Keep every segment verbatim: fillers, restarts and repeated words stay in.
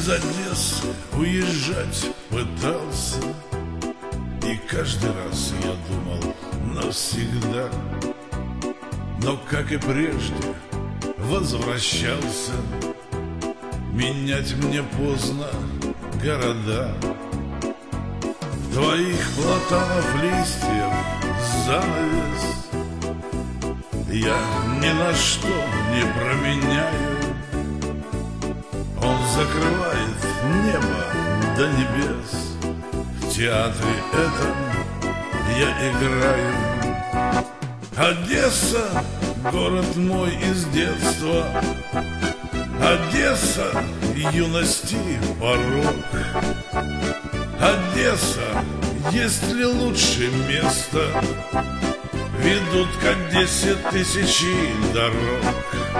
из Одессы уезжать пытался, и каждый раз я думал навсегда. Но, как и прежде, возвращался. Менять мне поздно города. Твоих платанов листьев занавес я ни на что не променяю. Он закрывает небо до небес. В театре этом я играю. Одесса — город мой из детства, Одесса — юности порог. Одесса, есть ли лучше место? Ведут к Одессе тысячи дорог.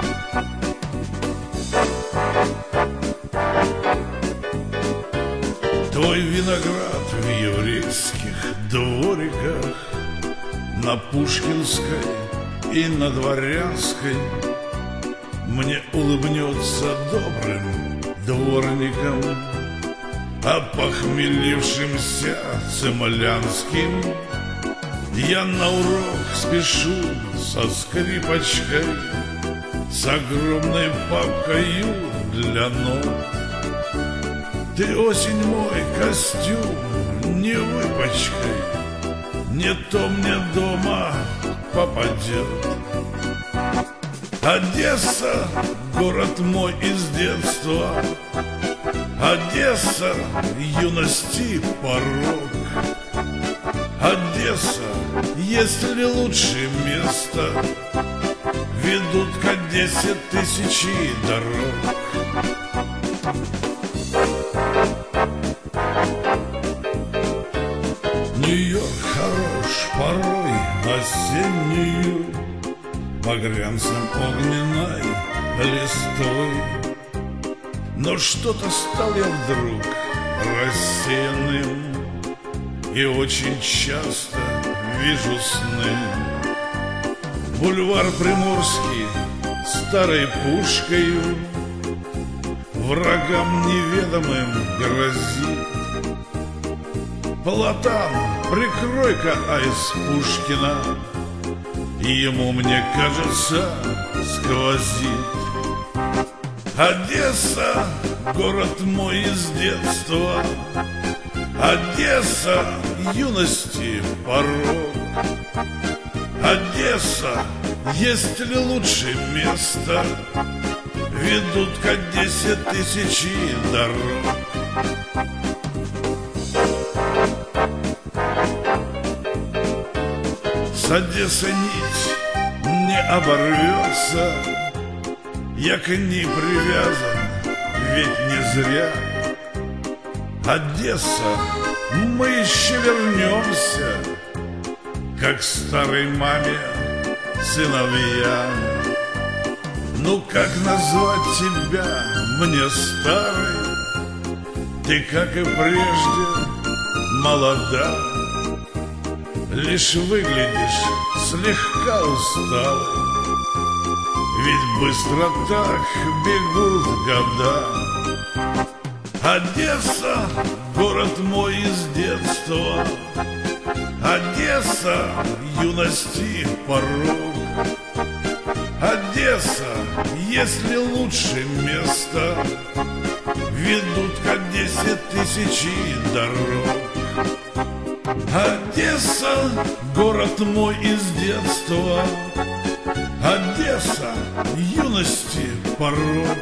Твой виноград в еврейских двориках, на Пушкинской и на Дворянской мне улыбнется добрым дворником, а похмелившимся цимлянским я на урок спешу со скрипочкой, с огромной папкою для ног. Ты, осень, мой костюм не выпачкай, не то мне дома попадет. Одесса — город мой из детства, Одесса — юности порог. Одесса, есть ли лучше место? Ведут к Одессе тысячи дорог. Нью-Йорк хорош порой осеннюю, багрянцем огненной листвой. Но что-то стал я вдруг рассеянным, и очень часто вижу сны. Бульвар Приморский старой пушкою врагам неведомым грозит. Платан, прикрой-ка айс Пушкина, ему, мне кажется, сквозит. Одесса — город мой из детства, Одесса — юности порог. Одесса, есть ли лучше место? Ведут к Одессе тысячи дорог. С Одессы нить не оборвется, я к ней привязан, ведь не зря. Одесса, мы еще вернемся, как старой маме сыновья. Ну как назвать тебя мне старой? Ты, как и прежде, молода, лишь выглядишь слегка усталой, ведь быстро так бегут года. Одесса — город мой из детства, Одесса — юности порог. Одесса, есть ли лучше место? Ведут к Одессе тысячи дорог. Одесса — город мой из детства, Одесса — юности порог.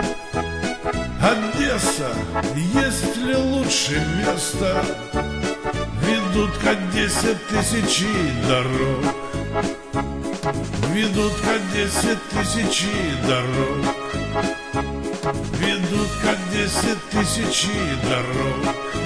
Одесса, есть ли лучше место? Ведут к Одессе тысячи дорог. Ведут к Одессе тысячи дорог. Ведут к Одессе тысячи дорог.